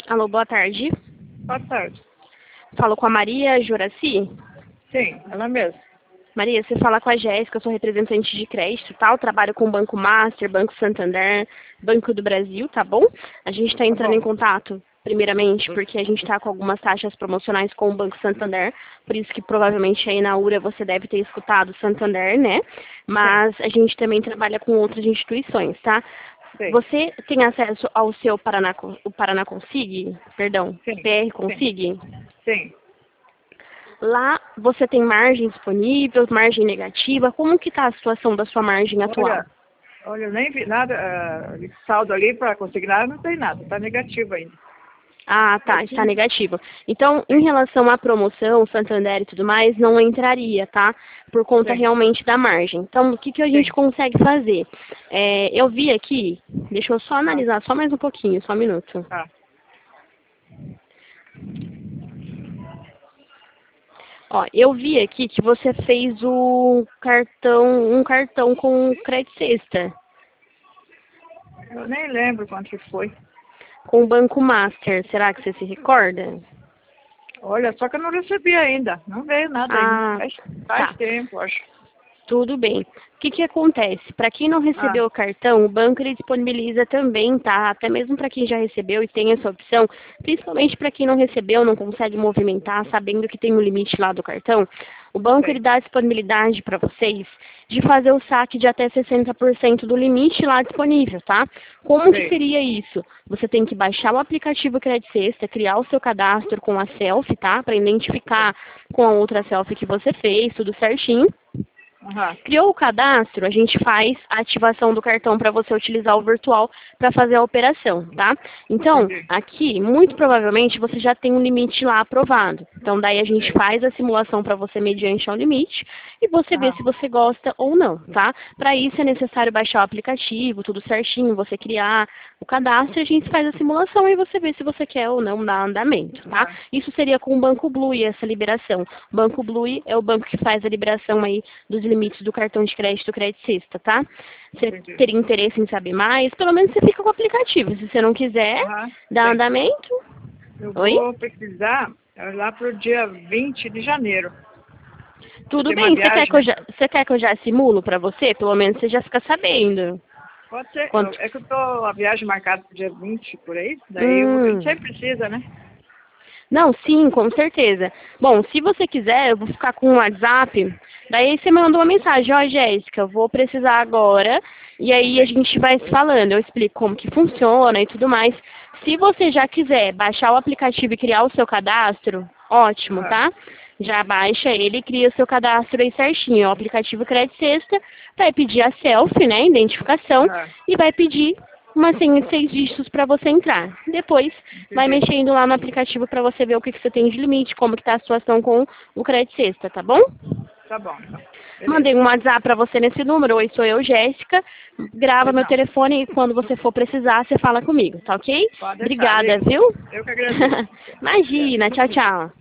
Alô, boa tarde. Boa tarde. Falo com a Maria Juraci. Sim, ela mesma. Maria, você fala com a Jéssica, eu sou representante de crédito, tá? Eu trabalho com o Banco Master, Banco Santander, Banco do Brasil, tá bom? A gente está entrando em contato, primeiramente, porque a gente está com algumas taxas promocionais com o Banco Santander, por isso que provavelmente aí na URA você deve ter escutado Santander, né? Mas a gente também trabalha com outras instituições, tá? Sim. Você tem acesso ao seu o Paraná Consig? Perdão, Sim. PR Consig? Sim. Lá você tem margem disponível, margem negativa? Como que está a situação da sua margem atual? Olha, eu nem vi nada, saldo ali para consignar, não tem nada, está negativo ainda. Ah, tá, está negativo. Então, em relação à promoção, Santander e tudo mais, não entraria, tá? Por conta realmente da margem. Então, o que, que a gente consegue fazer? Eu vi aqui, deixa eu só analisar só mais um pouquinho, só um minuto. Tá. Ó, eu vi aqui que você fez um cartão com Credit Sexta, Eu nem lembro quanto que foi. com o Banco Master. Será que você se recorda? Olha, só que eu não recebi ainda, não veio nada ainda. Faz tempo, acho. Tudo bem. O que que acontece? Para quem não recebeu o cartão, o banco ele disponibiliza também, tá? Até mesmo para quem já recebeu e tem essa opção, principalmente para quem não recebeu, não consegue movimentar, sabendo que tem um limite lá do cartão, o banco ele dá a disponibilidade para vocês de fazer o saque de até 60% do limite lá disponível, tá? Como que seria isso? Você tem que baixar o aplicativo Credit Sexta, criar o seu cadastro com a selfie, tá? Para identificar com a outra selfie que você fez, tudo certinho. Criou o cadastro, a gente faz a ativação do cartão para você utilizar o virtual para fazer a operação, tá? Então, aqui, muito provavelmente, você já tem um limite lá aprovado. Então, daí a gente faz a simulação para você mediante ao limite e você vê se você gosta ou não, tá? Para isso é necessário baixar o aplicativo, tudo certinho, você criar o cadastro, a gente faz a simulação e você vê se você quer ou não dar andamento, tá? Isso seria com o Banco Blue, essa liberação. O Banco Blue é o banco que faz a liberação aí dos limites do cartão de crédito Credit Sexta, tá? Você teria interesse em saber mais? Pelo menos você fica com o aplicativo. Se você não quiser dar andamento... Eu vou precisar lá para o dia 20 de janeiro. Tudo bem. Você quer que eu já simulo para você? Pelo menos você já fica sabendo. Pode ser. É que eu tô a viagem marcada para o dia 20, por aí. Daí você precisa, né? Não, sim, com certeza. Bom, se você quiser, eu vou ficar com o WhatsApp. Daí você me manda uma mensagem, ó, Jéssica, eu vou precisar agora. E aí a gente vai se falando, eu explico como que funciona e tudo mais. Se você já quiser baixar o aplicativo e criar o seu cadastro, ótimo, tá? Já baixa ele e cria o seu cadastro aí certinho. O aplicativo Credit Sexta vai pedir a selfie, né, identificação, e vai pedir uma senha de 6 dígitos para você entrar. Depois, vai mexendo lá no aplicativo para você ver o que você tem de limite, como que tá a situação com o Credit Sexta, tá bom? Tá bom. Mandei um WhatsApp para você nesse número. Oi, sou eu, Jéssica. Grava meu telefone e quando você for precisar, você fala comigo, tá ok? Obrigada, viu? Eu que agradeço. Imagina. Tchau, tchau.